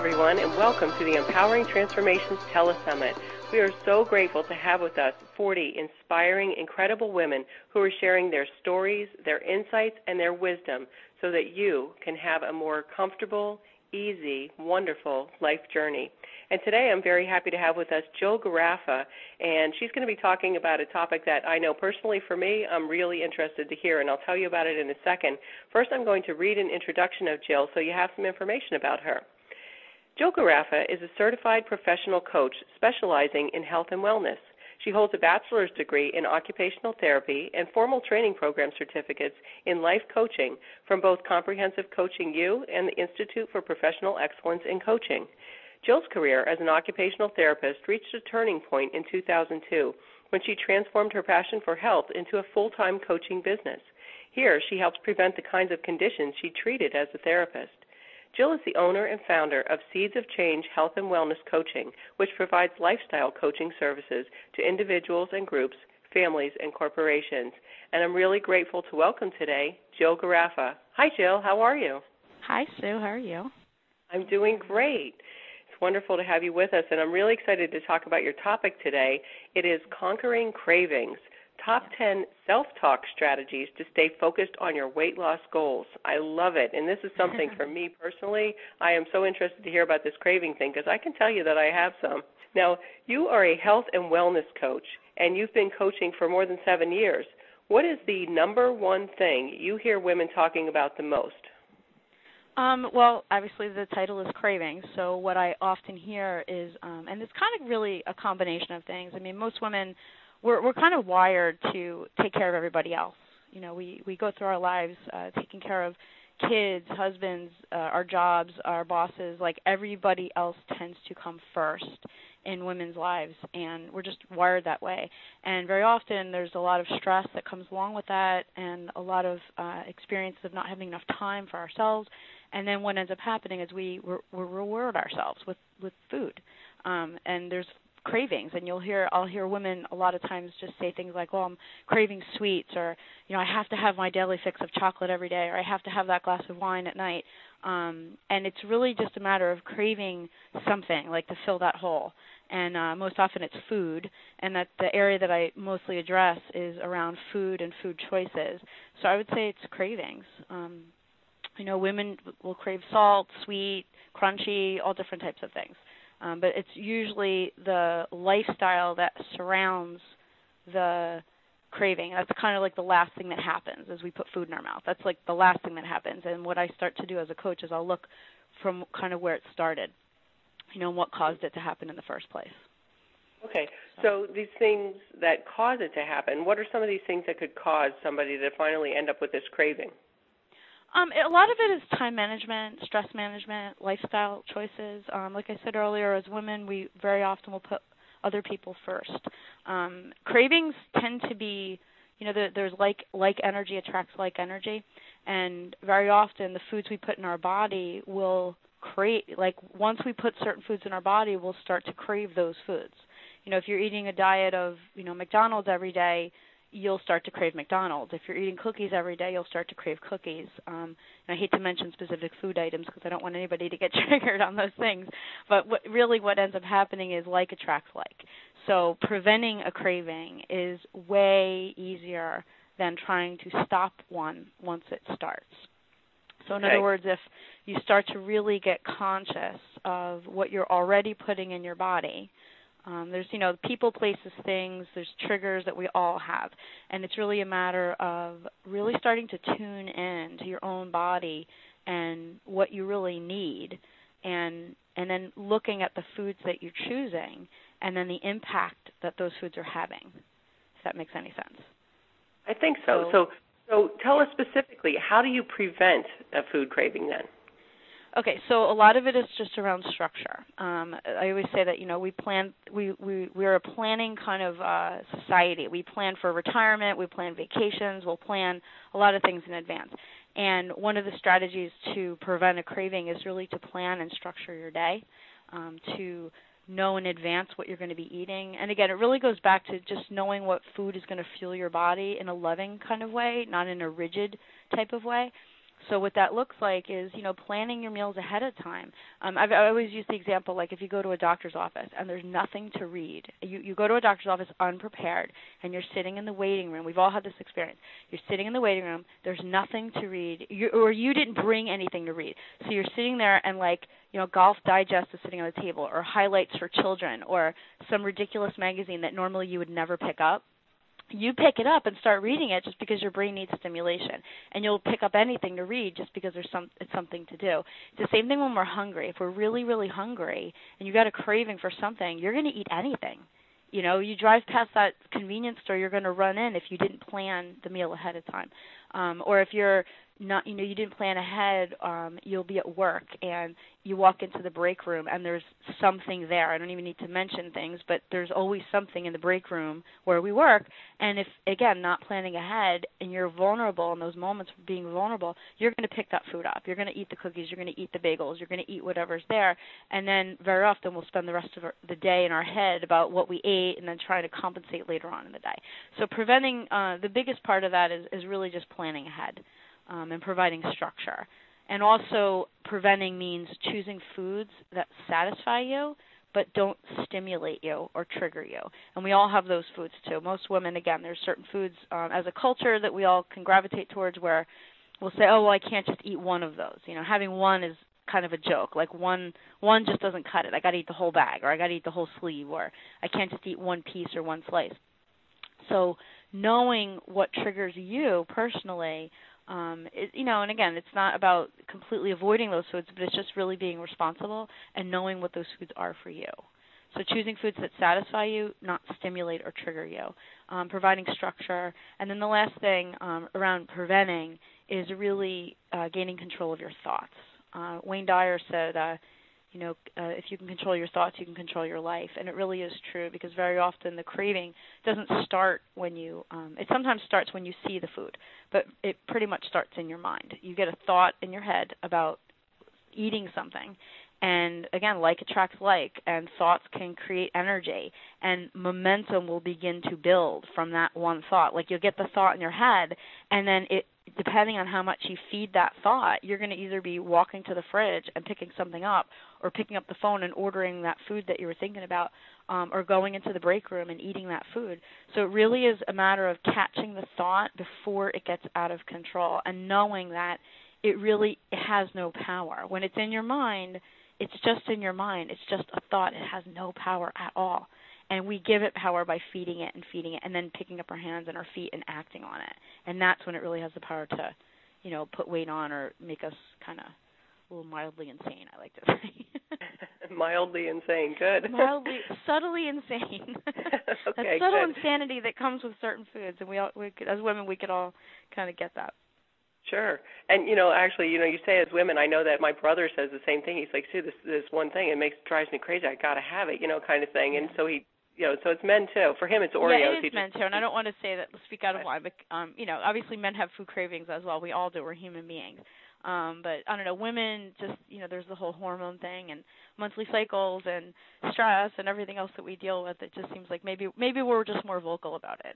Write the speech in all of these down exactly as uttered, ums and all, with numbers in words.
everyone, and welcome to the Empowering Transformations Telesummit. We are so grateful to have with us forty inspiring, incredible women who are sharing their stories, their insights, and their wisdom so that you can have a more comfortable, easy, wonderful life journey. And today I'm very happy to have with us Jill Garaffa, and she's going to be talking about a topic that I know personally for me I'm really interested to hear, and I'll tell you about it in a second. First, I'm going to read an introduction of Jill so you have some information about her. Jill Garaffa is a certified professional coach specializing in health and wellness. She holds a bachelor's degree in occupational therapy and formal training program certificates in life coaching from both Comprehensive Coaching U and the Institute for Professional Excellence in Coaching. Jill's career as an occupational therapist reached a turning point in two thousand two when she transformed her passion for health into a full-time coaching business. Here, she helps prevent the kinds of conditions she treated as a therapist. Jill is the owner and founder of Seeds of Change Health and Wellness Coaching, which provides lifestyle coaching services to individuals and groups, families, and corporations. And I'm really grateful to welcome today Jill Garaffa. Hi, Jill. How are you? Hi, Sue. How are you? I'm doing great. It's wonderful to have you with us, and I'm really excited to talk about your topic today. It is Conquering Cravings, Top ten Self-Talk Strategies to Stay Focused on Your Weight Loss Goals. I love it, and this is something for me personally. I am so interested to hear about this craving thing because I can tell you that I have some. Now, you are a health and wellness coach, and you've been coaching for more than seven years. What is the number one thing you hear women talking about the most? Um, well, obviously the title is cravings, so what I often hear is, um, and it's kind of really a combination of things. I mean, most women, we're, we're kind of wired to take care of everybody else. You know, we, we go through our lives uh, taking care of kids, husbands, uh, our jobs, our bosses. Like, everybody else tends to come first in women's lives, and we're just wired that way. And very often there's a lot of stress that comes along with that and a lot of uh, experience of not having enough time for ourselves. And then what ends up happening is we, we reward ourselves with, with food. Um, and there's cravings, and you'll hear, I'll hear women a lot of times just say things like, well, I'm craving sweets, or, you know, I have to have my daily fix of chocolate every day, or I have to have that glass of wine at night. Um, and it's really just a matter of craving something, like to fill that hole. And uh, most often it's food, and that the area that I mostly address is around food and food choices. So I would say it's cravings. Um, you know, women will crave salt, sweet, crunchy, all different types of things. Um, but it's usually the lifestyle that surrounds the craving. That's kind of like the last thing that happens as we put food in our mouth. That's like the last thing that happens. And what I start to do as a coach is I'll look from kind of where it started, you know, what caused it to happen in the first place. Okay, so these things that cause it to happen, what are some of these things that could cause somebody to finally end up with this craving? Um, a lot of it is time management, stress management, lifestyle choices. Um, like I said earlier, as women, we very often will put other people first. Um, cravings tend to be, you know, there, there's like like energy attracts like energy, and very often the foods we put in our body will create, like once we put certain foods in our body, we'll start to crave those foods. You know, if you're eating a diet of, you know, McDonald's every day, you'll start to crave McDonald's. If you're eating cookies every day, you'll start to crave cookies. Um, and I hate to mention specific food items because I don't want anybody to get triggered on those things. But what, really what ends up happening is like attracts like. So preventing a craving is way easier than trying to stop one once it starts. So in Okay. other words, if you start to really get conscious of what you're already putting in your body, Um, there's, you know, people, places, things, there's triggers that we all have. And it's really a matter of really starting to tune in to your own body and what you really need, and and then looking at the foods that you're choosing and then the impact that those foods are having, if that makes any sense. I think so. So, so tell us specifically, how do you prevent a food craving then? Okay, so a lot of it is just around structure. Um, I always say that, you know, we plan, we, we, we're a planning kind of uh, society. We plan for retirement, we plan vacations, we'll plan a lot of things in advance. And one of the strategies to prevent a craving is really to plan and structure your day, um, to know in advance what you're going to be eating. And again, it really goes back to just knowing what food is going to fuel your body in a loving kind of way, not in a rigid type of way. So what that looks like is, you know, planning your meals ahead of time. Um, I've, I always use the example, like if you go to a doctor's office and there's nothing to read, you, you go to a doctor's office unprepared and you're sitting in the waiting room. We've all had this experience. You're sitting in the waiting room, there's nothing to read, you, or you didn't bring anything to read. So you're sitting there and like, you know, Golf Digest is sitting on the table, or Highlights for Children, or some ridiculous magazine that normally you would never pick up. You pick it up and start reading it just because your brain needs stimulation, and you'll pick up anything to read just because there's some it's something to do. It's the same thing when we're hungry. If we're really, really hungry and you got a craving for something, you're going to eat anything. You know, you drive past that convenience store, you're going to run in if you didn't plan the meal ahead of time, um, or if you're not, you know, you didn't plan ahead, um, you'll be at work and you walk into the break room and there's something there. I don't even need to mention things, but there's always something in the break room where we work. And if, again, not planning ahead and you're vulnerable in those moments of being vulnerable, you're going to pick that food up. You're going to eat the cookies. You're going to eat the bagels. You're going to eat whatever's there. And then very often we'll spend the rest of our, the day in our head about what we ate and then trying to compensate later on in the day. So preventing, uh, the biggest part of that is, is really just planning ahead. Um, and providing structure. And also preventing means choosing foods that satisfy you but don't stimulate you or trigger you. And we all have those foods too. Most women, again, there's certain foods um, as a culture that we all can gravitate towards where we'll say, oh, well, I can't just eat one of those. You know, having one is kind of a joke. Like one one just doesn't cut it. I got to eat the whole bag, or I got to eat the whole sleeve, or I can't just eat one piece or one slice. So knowing what triggers you personally, Um, it, you know, and again, it's not about completely avoiding those foods, but it's just really being responsible and knowing what those foods are for you. So choosing foods that satisfy you, not stimulate or trigger you, um, providing structure. And then the last thing um, around preventing is really uh, gaining control of your thoughts. Uh, Wayne Dyer said, uh, you know, uh, if you can control your thoughts, you can control your life. And it really is true, because very often the craving doesn't start when you, um, it sometimes starts when you see the food, but it pretty much starts in your mind. You get a thought in your head about eating something, and again, like attracts like, and thoughts can create energy, and momentum will begin to build from that one thought. Like you'll get the thought in your head, and then it, depending on how much you feed that thought, you're going to either be walking to the fridge and picking something up, or picking up the phone and ordering that food that you were thinking about, um, or going into the break room and eating that food. So it really is a matter of catching the thought before it gets out of control, and knowing that it really it has no power. When it's in your mind, it's just in your mind. It's just a thought. It has no power at all. And we give it power by feeding it and feeding it, and then picking up our hands and our feet and acting on it. And that's when it really has the power to, you know, put weight on or make us kind of a little mildly insane, I like to say. Mildly insane, good. Mildly, subtly insane. Okay, that subtle good. insanity that comes with certain foods, and we all, we could, as women, we could all kind of get that. Sure. And, you know, actually, you know, you say as women, I know that my brother says the same thing. He's like, see, this this one thing, it makes drives me crazy. I got to have it, you know, kind of thing. And so he, you know, so it's men too. For him, it's Oreos. Yeah, it is he men just, too. And I don't want to say that, speak out of line, but, um, you know, obviously men have food cravings as well. We all do. We're human beings. Um, but I don't know, women just, you know, there's the whole hormone thing and monthly cycles and stress and everything else that we deal with. It just seems like maybe maybe we're just more vocal about it.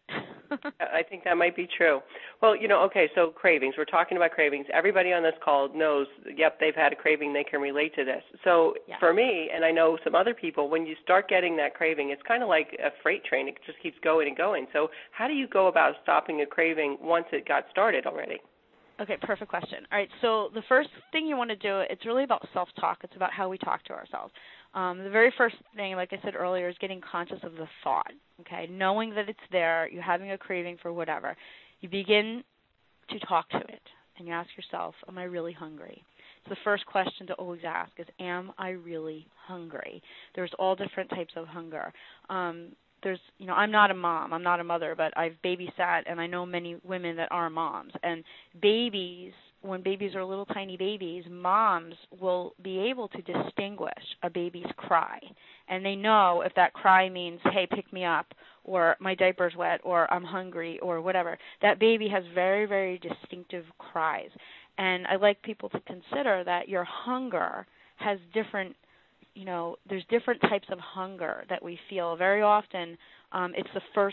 I think that might be true. Well, you know, okay, so cravings. We're talking about cravings. Everybody on this call knows, yep, they've had a craving. They can relate to this. So yeah. For me, and I know some other people, when you start getting that craving, it's kind of like a freight train. It just keeps going and going. So how do you go about stopping a craving once it got started already? Okay, perfect question. All right, so the first thing you want to do, it's really about self-talk. It's about how we talk to ourselves. Um, the very first thing, like I said earlier, is getting conscious of the thought, okay, knowing that it's there, you're having a craving for whatever. You begin to talk to it, and you ask yourself, am I really hungry? So the first question to always ask is, am I really hungry? There's all different types of hunger. Um, There's, you know, I'm not a mom, I'm not a mother, but I've babysat, and I know many women that are moms. And babies, when babies are little tiny babies, moms will be able to distinguish a baby's cry. And they know if that cry means, hey, pick me up, or my diaper's wet, or I'm hungry, or whatever. That baby has very, very distinctive cries. And I like people to consider that your hunger has different You know, there's different types of hunger that we feel. Very often, um, it's the first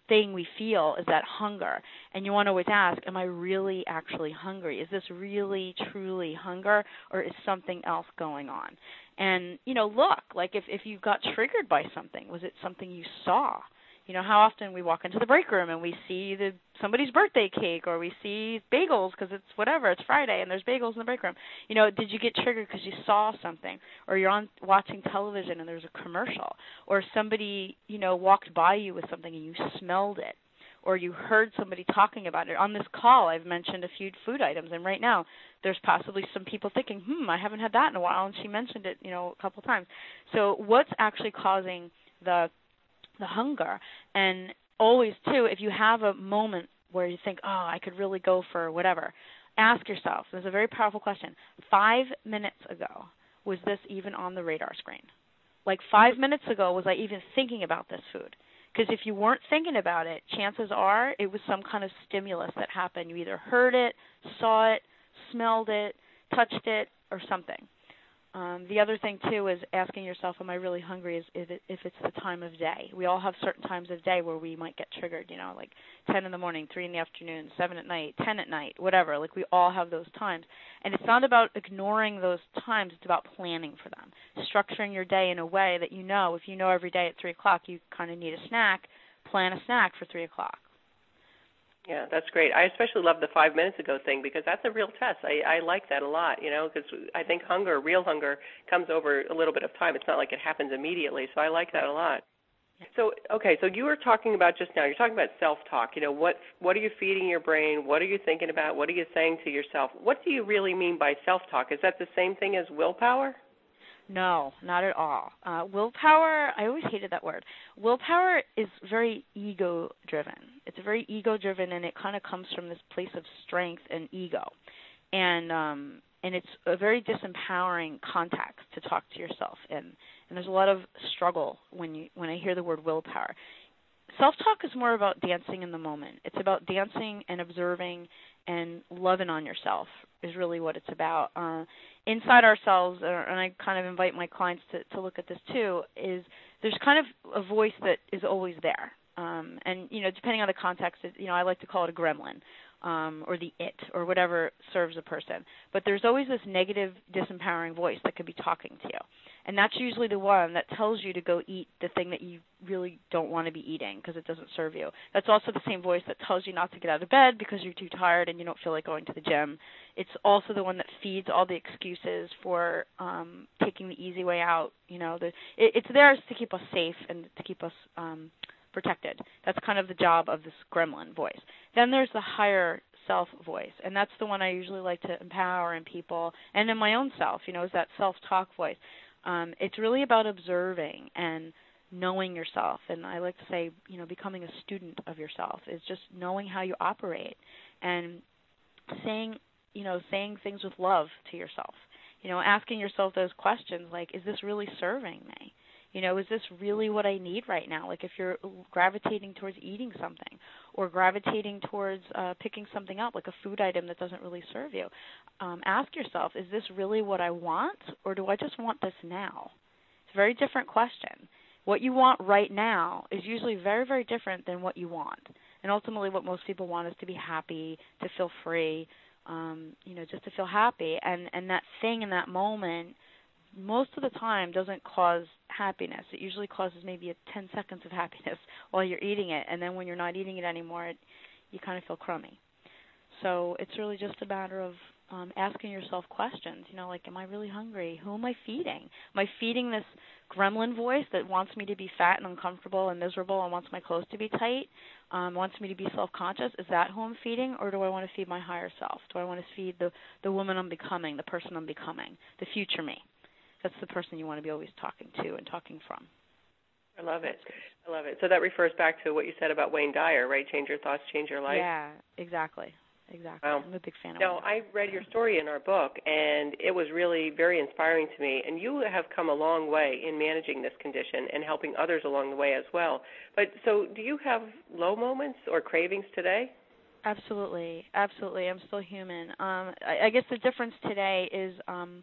thing we feel is that hunger. And you want to always ask, am I really actually hungry? Is this really, truly hunger, or is something else going on? And, you know, look, like if, if you got triggered by something, was it something you saw? You know, how often we walk into the break room and we see the somebody's birthday cake, or we see bagels because it's whatever, it's Friday and there's bagels in the break room. You know, did you get triggered because you saw something, or you're on watching television and there's a commercial, or somebody, you know, walked by you with something and you smelled it, or you heard somebody talking about it. On this call, I've mentioned a few food items, and right now there's possibly some people thinking, hmm, I haven't had that in a while, and she mentioned it, you know, a couple times. So what's actually causing the the hunger? And always, too, if you have a moment where you think, oh, I could really go for whatever, ask yourself, this is a very powerful question, five minutes ago, was this even on the radar screen? Like five minutes ago, was I even thinking about this food? Because if you weren't thinking about it, chances are it was some kind of stimulus that happened. You either heard it, saw it, smelled it, touched it, or something. Um, the other thing, too, is asking yourself, am I really hungry, is if, it, if it's the time of day. We all have certain times of day where we might get triggered, you know, like ten in the morning, three in the afternoon, seven at night, ten at night, whatever. Like we all have those times. And it's not about ignoring those times. It's about planning for them, structuring your day in a way that you know, if you know every day at three o'clock you kind of need a snack, plan a snack for three o'clock. Yeah, that's great. I especially love the five minutes ago thing, because that's a real test. I, I like that a lot, you know, because I think hunger, real hunger, comes over a little bit of time. It's not like it happens immediately, so I like that a lot. So, okay, so you were talking about just now, you're talking about self-talk. You know, what what are you feeding your brain? What are you thinking about? What are you saying to yourself? What do you really mean by self-talk? Is that the same thing as willpower? No, not at all. Uh, willpower, I always hated that word. Willpower is very ego-driven. It's very ego-driven, and it kind of comes from this place of strength and ego. And um, and it's a very disempowering context to talk to yourself in. And there's a lot of struggle when you when I hear the word willpower. Self-talk is more about dancing in the moment. It's about dancing and observing and loving on yourself is really what it's about. Uh, inside ourselves, uh, and I kind of invite my clients to, to look at this too, is there's kind of a voice that is always there. Um, and, you know, depending on the context, it, you know, I like to call it a gremlin. Um, or the it, or whatever serves a person. But there's always this negative, disempowering voice that could be talking to you. And that's usually the one that tells you to go eat the thing that you really don't want to be eating because it doesn't serve you. That's also the same voice that tells you not to get out of bed because you're too tired and you don't feel like going to the gym. It's also the one that feeds all the excuses for um, taking the easy way out. You know, the, it, it's there to keep us safe and to keep us um, protected. That's kind of the job of this gremlin voice. Then there's the higher self voice, and that's the one I usually like to empower in people and in my own self, you know, is that self-talk voice. Um, it's really about observing and knowing yourself, and I like to say, you know, becoming a student of yourself is just knowing how you operate and saying, you know, saying things with love to yourself. You know, asking yourself those questions like, is this really serving me? You know, is this really what I need right now? Like if you're gravitating towards eating something or gravitating towards uh, picking something up, like a food item that doesn't really serve you, um, ask yourself, is this really what I want, or do I just want this now? It's a very different question. What you want right now is usually very, very different than what you want. And ultimately what most people want is to be happy, to feel free, um, you know, just to feel happy. And, and that thing in that moment most of the time doesn't cause happiness. It usually causes maybe a ten seconds of happiness while you're eating it, and then when you're not eating it anymore, it, you kind of feel crummy. So it's really just a matter of um, asking yourself questions, you know, like, am I really hungry? Who am I feeding? Am I feeding this gremlin voice that wants me to be fat and uncomfortable and miserable and wants my clothes to be tight, um, wants me to be self-conscious? Is that who I'm feeding, or do I want to feed my higher self? Do I want to feed the, the woman I'm becoming, the person I'm becoming, the future me? That's the person you want to be always talking to and talking from. I love it. I love it. So that refers back to what you said about Wayne Dyer, right? Change your thoughts, change your life. Yeah, exactly. Exactly. Wow. I'm a big fan of Now, Wayne I Dyer. read your story in our book, and it was really very inspiring to me. And you have come a long way in managing this condition and helping others along the way as well. But so do you have low moments or cravings today? Absolutely. Absolutely. I'm still human. Um, I, I guess the difference today is um,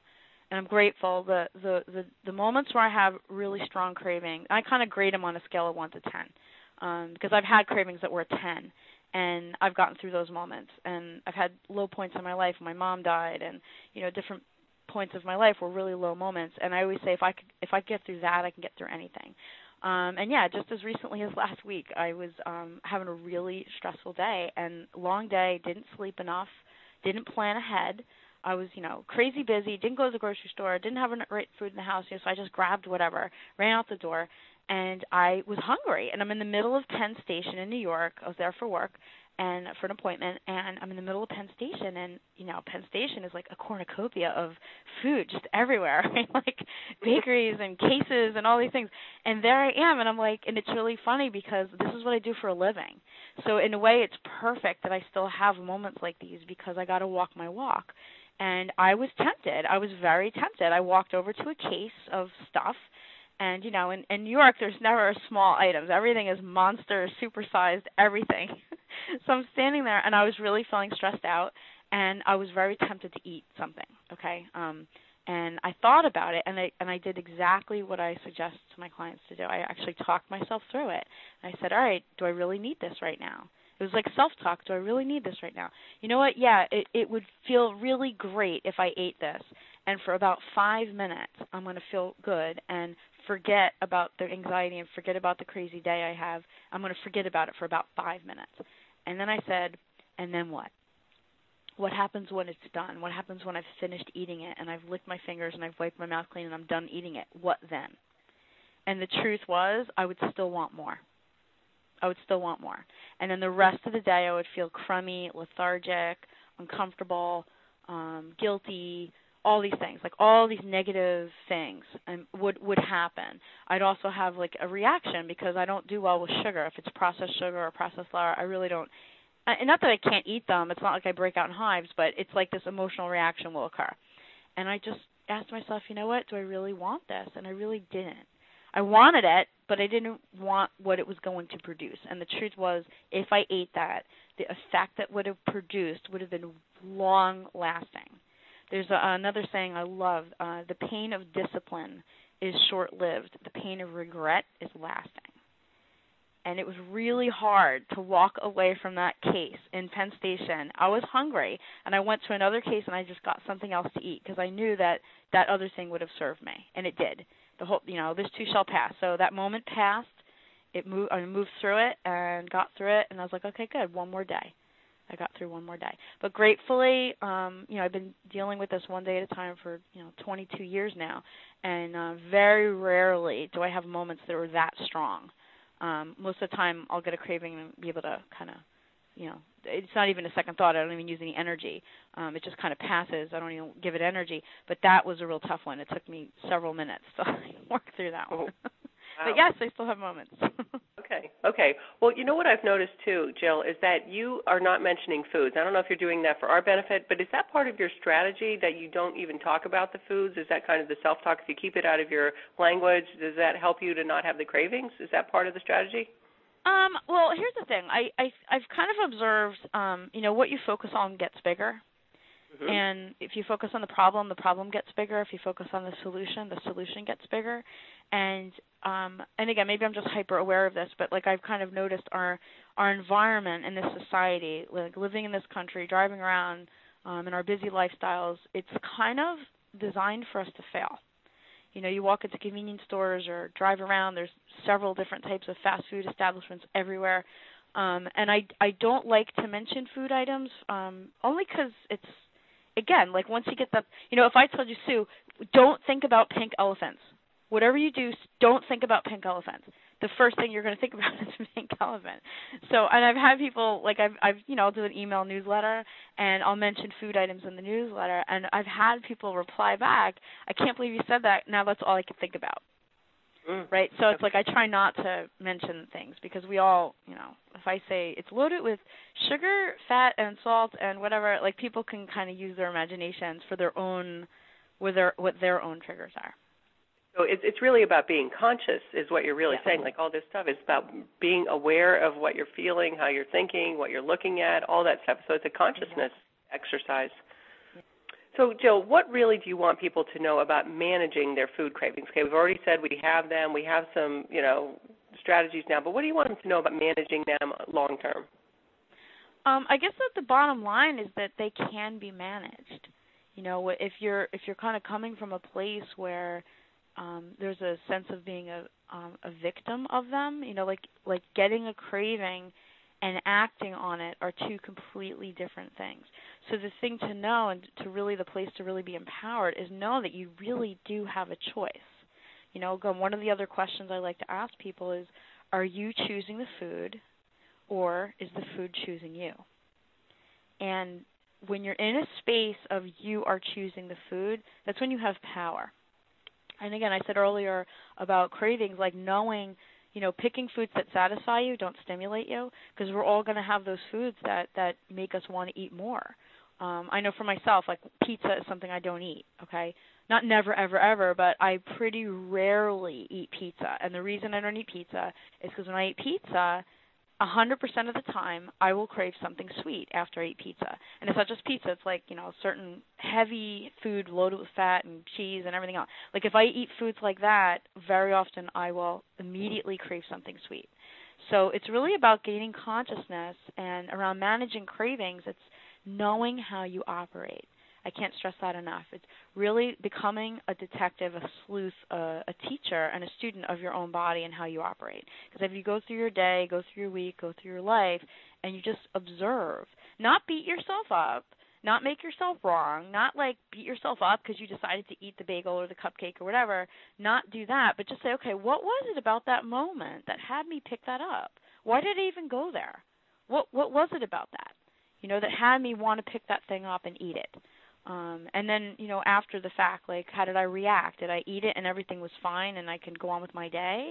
and I'm grateful. The the the, the moments where I have really strong craving, I kind of grade them on a scale of one to ten, um, because I've had cravings that were a ten, and I've gotten through those moments. And I've had low points in my life. My mom died, and you know, different points of my life were really low moments. And I always say, if I could, if I get through that, I can get through anything. Um, and yeah, just as recently as last week, I was um, having a really stressful day and long day. Didn't sleep enough. Didn't plan ahead. I was, you know, crazy busy. Didn't go to the grocery store. Didn't have enough food in the house. You know, so I just grabbed whatever, ran out the door, and I was hungry. And I'm in the middle of Penn Station in New York. I was there for work and for an appointment, and I'm in the middle of Penn Station, and, you know, Penn Station is like a cornucopia of food just everywhere, right? Like bakeries and cases and all these things. And there I am, and I'm like, and it's really funny because this is what I do for a living. So in a way, it's perfect that I still have moments like these because I got to walk my walk. And I was tempted. I was very tempted. I walked over to a case of stuff. And, you know, in, in New York, there's never small items. Everything is monster, supersized, everything. So I'm standing there, and I was really feeling stressed out, and I was very tempted to eat something, okay? Um, and I thought about it, and I, and I did exactly what I suggest to my clients to do. I actually talked myself through it. I said, all right, do I really need this right now? It was like self-talk. Do I really need this right now? You know what? Yeah, it, it would feel really great if I ate this. And for about five minutes, I'm going to feel good and forget about the anxiety and forget about the crazy day I have. I'm going to forget about it for about five minutes. And then I said, and then what? What happens when it's done? What happens when I've finished eating it and I've licked my fingers and I've wiped my mouth clean and I'm done eating it? What then? And the truth was, I would still want more. I would still want more. And then the rest of the day I would feel crummy, lethargic, uncomfortable, um, guilty, all these things, like all these negative things um, would, would happen. I'd also have like a reaction because I don't do well with sugar. If it's processed sugar or processed flour, I really don't. And not that I can't eat them. It's not like I break out in hives, but it's like this emotional reaction will occur. And I just asked myself, you know what, do I really want this? And I really didn't. I wanted it, but I didn't want what it was going to produce. And the truth was, if I ate that, the effect that would have produced would have been long-lasting. There's a, another saying I love, uh, the pain of discipline is short-lived. The pain of regret is lasting. And it was really hard to walk away from that case in Penn Station. I was hungry, and I went to another case, and I just got something else to eat because I knew that that other thing would have served me, and it did. The whole, you know, this too shall pass. So that moment passed. It moved. I moved through it and got through it, and I was like, okay, good, one more day. I got through one more day. But gratefully, um, you know, I've been dealing with this one day at a time for, you know, twenty-two years now, and uh, very rarely do I have moments that are that strong. Um, most of the time, I'll get a craving and be able to kind of, you know, it's not even a second thought. I don't even use any energy. Um, it just kind of passes. I don't even give it energy. But that was a real tough one. It took me several minutes to work through that one. Oh, wow. But yes, I still have moments. Okay. Okay. Well, you know what I've noticed too, Jill, is that you are not mentioning foods. I don't know if you're doing that for our benefit, but is that part of your strategy that you don't even talk about the foods? Is that kind of the self-talk? If you keep it out of your language, does that help you to not have the cravings? Is that part of the strategy? Um, well, here's the thing. I, I, I've kind of observed, um, you know, what you focus on gets bigger. Mm-hmm. And if you focus on the problem, the problem gets bigger. If you focus on the solution, the solution gets bigger. And um, and again, maybe I'm just hyper aware of this, but like I've kind of noticed our our environment in this society, like living in this country, driving around um, in our busy lifestyles, it's kind of designed for us to fail. You know, you walk into convenience stores or drive around, there's several different types of fast food establishments everywhere. Um, and I, I don't like to mention food items um, only because it's, again, like once you get the, you know, if I told you, Sue, don't think about pink elephants. Whatever you do, don't think about pink elephants. The first thing you're going to think about is pink elephant. So, and I've had people, like I've, I've, you know, I'll do an email newsletter, and I'll mention food items in the newsletter, and I've had people reply back, I can't believe you said that, now that's all I can think about. Mm. Right? So it's like I try not to mention things because we all, you know, if I say it's loaded with sugar, fat, and salt and whatever, like people can kind of use their imaginations for their own, with their, what their own triggers are. So it's it's really about being conscious is what you're really yeah. saying. Like all this stuff is about being aware of what you're feeling, how you're thinking, what you're looking at, all that stuff. So it's a consciousness yeah. exercise. Yeah. So, Jill, what really do you want people to know about managing their food cravings? Okay, we've already said we have them. We have some, you know, strategies now, but what do you want them to know about managing them long term? Um, I guess that the bottom line is that they can be managed. You know, if you're if you're kind of coming from a place where um, there's a sense of being a um, a victim of them, you know, like like getting a craving and acting on it are two completely different things. So the thing to know, and to really the place to really be empowered, is know that you really do have a choice. You know, again, one of the other questions I like to ask people is, are you choosing the food, or is the food choosing you? And when you're in a space of you are choosing the food, that's when you have power. And again, I said earlier about cravings, like knowing, you know, picking foods that satisfy you, don't stimulate you, because we're all going to have those foods that, that make us want to eat more. Um, I know for myself, like pizza is something I don't eat, okay? Not never, ever, ever, but I pretty rarely eat pizza. And the reason I don't eat pizza is because when I eat pizza, one hundred percent of the time, I will crave something sweet after I eat pizza. And it's not just pizza. It's like, you know, certain heavy food loaded with fat and cheese and everything else. Like if I eat foods like that, very often I will immediately crave something sweet. So it's really about gaining consciousness, and around managing cravings, it's knowing how you operate. I can't stress that enough. It's really becoming a detective, a sleuth, a, a teacher, and a student of your own body and how you operate. Because if you go through your day, go through your week, go through your life, and you just observe, not beat yourself up, not make yourself wrong, not like beat yourself up because you decided to eat the bagel or the cupcake or whatever, not do that, but just say, okay, what was it about that moment that had me pick that up? Why did I even go there? What what was it about that, you know, that had me want to pick that thing up and eat it? Um, and then, you know, after the fact, like, how did I react? Did I eat it and everything was fine and I can go on with my day?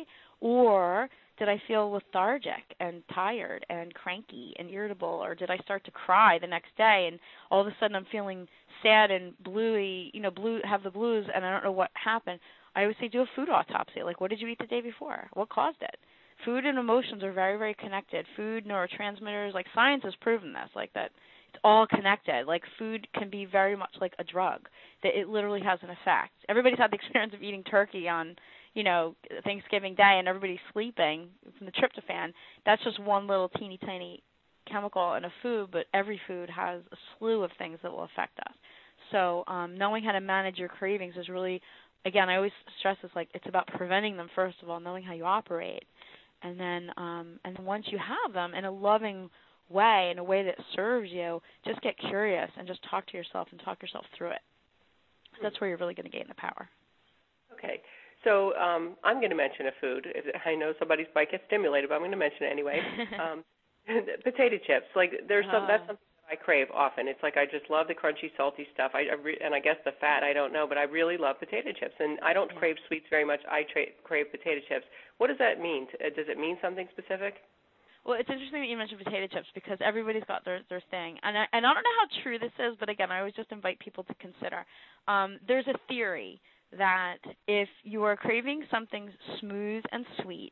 Or did I feel lethargic and tired and cranky and irritable? Or did I start to cry the next day and all of a sudden I'm feeling sad and bluey, you know, blue, have the blues, and I don't know what happened? I always say do a food autopsy. Like, what did you eat the day before? What caused it? Food and emotions are very, very connected. Food, neurotransmitters, like science has proven this, like that. It's all connected. Like food can be very much like a drug, that it literally has an effect. Everybody's had the experience of eating turkey on, you know, Thanksgiving Day and everybody's sleeping from the tryptophan. That's just one little teeny tiny chemical in a food, but every food has a slew of things that will affect us. So um, knowing how to manage your cravings is really, again, I always stress this, like it's about preventing them first of all, knowing how you operate. And then um, and then once you have them in a loving way, in a way that serves you, just get curious and just talk to yourself and talk yourself through it. So that's where you're really going to gain the power. Okay. So um, I'm going to mention a food. I know somebody's might get stimulated, but I'm going to mention it anyway. um, potato chips. Like there's some. Uh. That's something that I crave often. It's like I just love the crunchy, salty stuff. I, I re- and I guess the fat I don't know, but I really love potato chips. And I don't yeah. crave sweets very much. I tra- crave potato chips. What does that mean? Does it mean something specific? Well, it's interesting that you mentioned potato chips because everybody's got their their thing, and I and I don't know how true this is, but again, I always just invite people to consider. Um, there's a theory that if you are craving something smooth and sweet,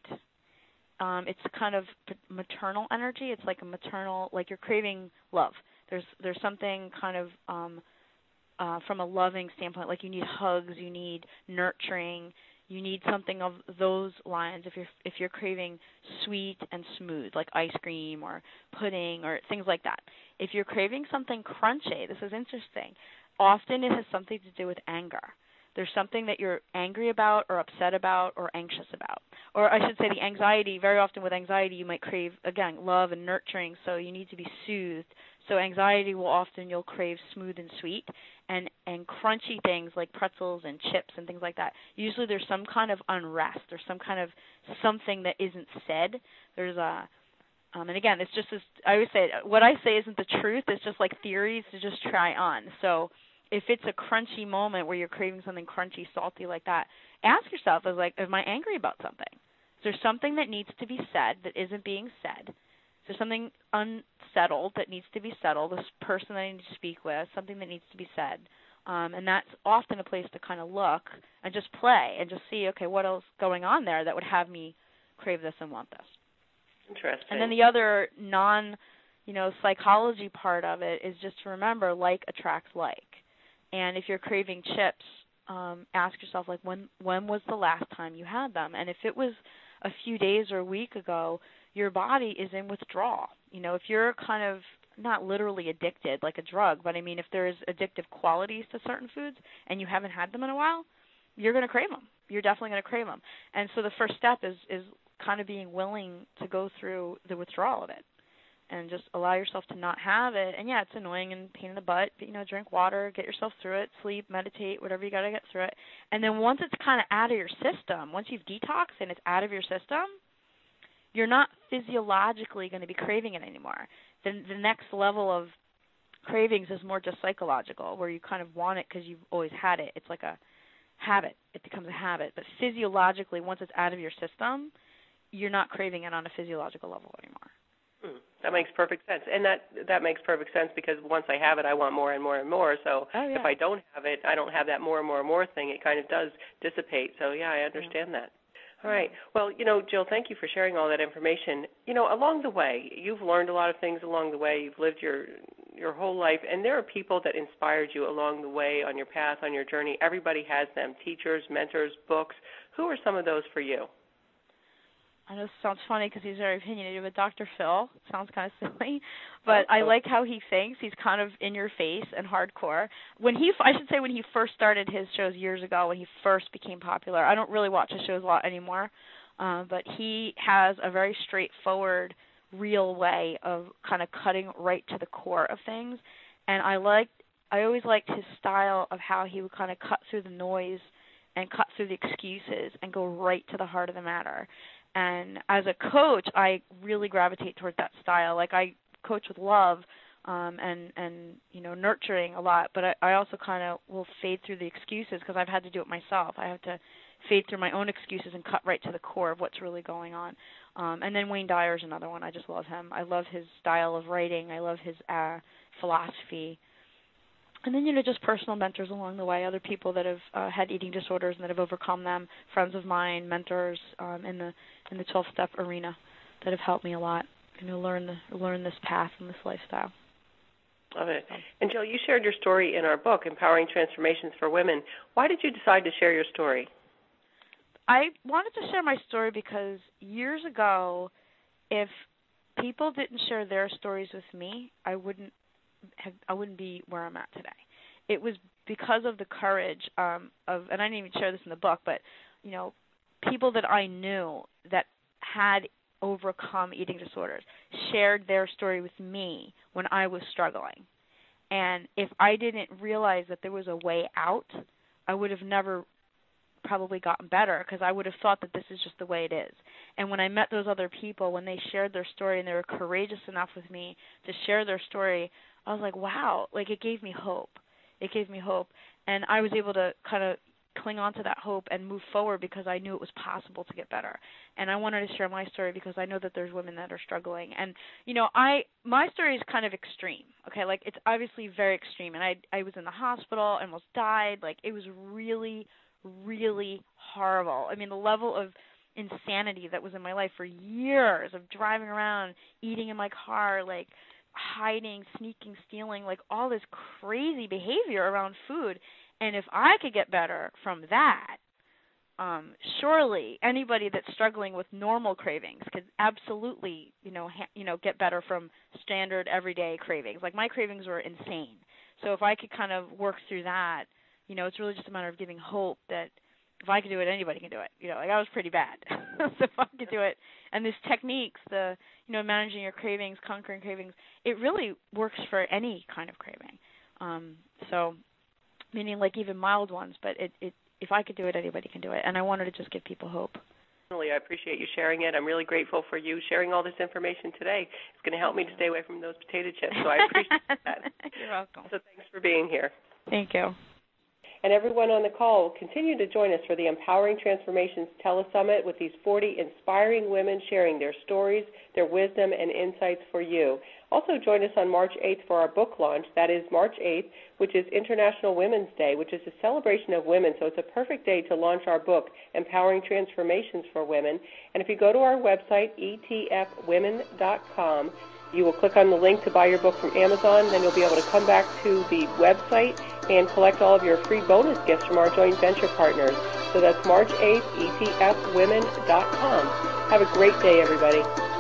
um, it's kind of maternal energy. It's like a maternal, like you're craving love. There's there's something kind of um, uh, from a loving standpoint, like you need hugs, you need nurturing. You need something of those lines if you're if you're craving sweet and smooth, like ice cream or pudding or things like that. If you're craving something crunchy, this is interesting. Often it has something to do with anger. There's something that you're angry about or upset about or anxious about. Or I should say the anxiety, very often with anxiety you might crave, again, love and nurturing, so you need to be soothed. So anxiety will often, you'll crave smooth and sweet. And, and crunchy things like pretzels and chips and things like that. Usually there's some kind of unrest. There's some kind of something that isn't said. There's a, um, and again, it's just as, I always say, what I say isn't the truth. It's just like theories to just try on. So if it's a crunchy moment where you're craving something crunchy, salty like that, ask yourself, is like, am I angry about something? Is there something that needs to be said that isn't being said? Is there something unsettled that needs to be settled, this person that I need to speak with, something that needs to be said? Um, and that's often a place to kind of look and just play and just see, okay, what else is going on there that would have me crave this and want this? Interesting. And then the other non, you know, psychology part of it is just to remember like attracts like. And if you're craving chips, um, ask yourself, like, when when was the last time you had them? And if it was a few days or a week ago, your body is in withdrawal. You know, if you're kind of not literally addicted like a drug, but I mean if there's addictive qualities to certain foods and you haven't had them in a while, you're going to crave them. You're definitely going to crave them. And so the first step is, is kind of being willing to go through the withdrawal of it and just allow yourself to not have it. And, yeah, it's annoying and pain in the butt, but, you know, drink water, get yourself through it, sleep, meditate, whatever you got to get through it. And then once it's kind of out of your system, once you've detoxed and it's out of your system, you're not physiologically going to be craving it anymore. The, the next level of cravings is more just psychological, where you kind of want it because you've always had it. It's like a habit. It becomes a habit. But physiologically, once it's out of your system, you're not craving it on a physiological level anymore. Hmm. That makes perfect sense. And that that makes perfect sense because once I have it, I want more and more and more. So oh, yeah. if I don't have it, I don't have that more and more and more thing. It kind of does dissipate. So, yeah, I understand yeah. that. All right. Well, you know, Jill, thank you for sharing all that information. You know, along the way, you've learned a lot of things along the way. You've lived your your whole life, and there are people that inspired you along the way on your path, on your journey. Everybody has them, teachers, mentors, books. Who are some of those for you? I know it sounds funny because he's very opinionated, but Doctor Phil sounds kind of silly, but I like how he thinks. He's kind of in your face and hardcore. When he, I should say, when he first started his shows years ago, when he first became popular, I don't really watch his shows a lot anymore, uh, but he has a very straightforward, real way of kind of cutting right to the core of things, and I liked, I always liked his style of how he would kind of cut through the noise and cut through the excuses and go right to the heart of the matter. And as a coach, I really gravitate toward that style. Like I coach with love um, and, and, you know, nurturing a lot, but I, I also kind of will fade through the excuses because I've had to do it myself. I have to fade through my own excuses and cut right to the core of what's really going on. Um, and then Wayne Dyer is another one. I just love him. I love his style of writing. I love his uh, philosophy. And then, you know, just personal mentors along the way, other people that have uh, had eating disorders and that have overcome them, friends of mine, mentors um, in the in the twelve-step arena that have helped me a lot, you know, learn the, learn this path and this lifestyle. Love it. And, Jill, you shared your story in our book, Empowering Transformations for Women. Why did you decide to share your story? I wanted to share my story because years ago, if people didn't share their stories with me, I wouldn't have, I wouldn't be where I'm at today. It was because of the courage um, of, and I didn't even share this in the book, but, you know, people that I knew that had overcome eating disorders shared their story with me when I was struggling. And if I didn't realize that there was a way out, I would have never probably gotten better because I would have thought that this is just the way it is. And when I met those other people, when they shared their story and they were courageous enough with me to share their story, I was like, wow, like it gave me hope. It gave me hope. And I was able to kind of cling on to that hope and move forward because I knew it was possible to get better. And I wanted to share my story because I know that there's women that are struggling. And, you know, I my story is kind of extreme, okay? Like, it's obviously very extreme. And I I was in the hospital, almost died. Like, it was really, really horrible. I mean, the level of insanity that was in my life for years of driving around, eating in my car, like hiding, sneaking, stealing, like all this crazy behavior around food. And if I could get better from that, um, surely anybody that's struggling with normal cravings could absolutely, you know, ha- you know, get better from standard everyday cravings. Like my cravings were insane. So if I could kind of work through that, you know, it's really just a matter of giving hope that if I could do it, anybody can do it. You know, like I was pretty bad. So if I could do it, and these techniques, the, you know, managing your cravings, conquering cravings, it really works for any kind of craving. Um, so, meaning like even mild ones, but it, it, if I could do it, anybody can do it. And I wanted to just give people hope. I appreciate you sharing it. I'm really grateful for you sharing all this information today. It's going to help me to stay away from those potato chips, so I appreciate that. You're welcome. So thanks for being here. Thank you. And everyone on the call, continue to join us for the Empowering Transformations Telesummit with these forty inspiring women sharing their stories, their wisdom, and insights for you. Also join us on March eighth for our book launch. That is March eighth, which is International Women's Day, which is a celebration of women. So it's a perfect day to launch our book, Empowering Transformations for Women. And if you go to our website, e t f women dot com, You will click on the link to buy your book from Amazon. Then you'll be able to come back to the website and collect all of your free bonus gifts from our joint venture partners. So that's March eighth, E T F women dot com. Have a great day, everybody.